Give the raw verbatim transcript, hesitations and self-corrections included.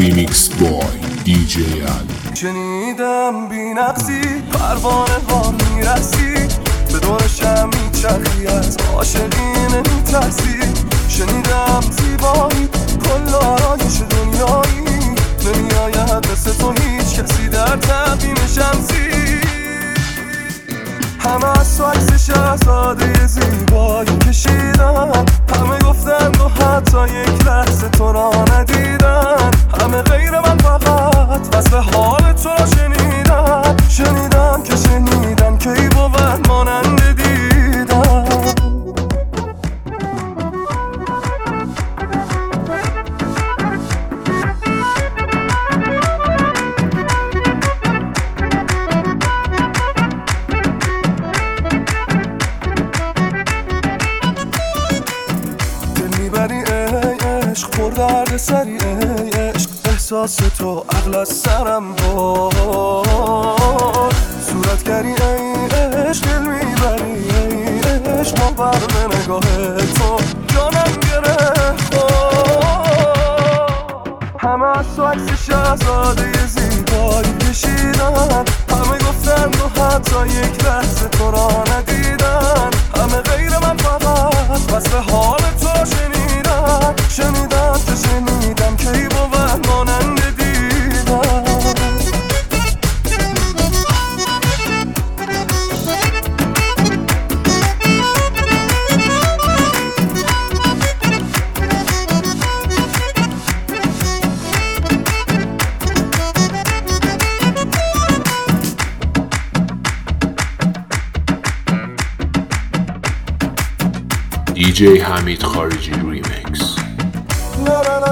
ریمیکس بای دی جی علی. شنیدم بی نقصی پروانه ها میرسی، به دورشم میچرخی از عاشقین میترسی. شنیدم زیبایی کل آرایش دنیایی، نمیاید مثل تو هیچ کسی در تقویم شمسی. همه از تو عکس شهزاده زیبایی کشیدن، همه گفتن و حتی یک لحظه تو را ندیدن. همه غیر من فقط وصف حال تو را شنیدن، شنیدن که شنیدن که ای بود مانند دیدن. پر درد سری ای عشق، احساس تو عقل از سرم بود. صورتگری ای عشق دل میبری ای عشق، ما بر به نگاه تو جانم گرفت. همه از تو عکس شهزاده زیبایی کشیدن، همه گفتن و حتی یک لحظه تو را ندیدن. همه غیر من فقط وصف حال تو شنیدن، شنیدم که شنیدم که ای بود مانند دیدن. دی جی حمید خارجی ریمیکس. نه نه نه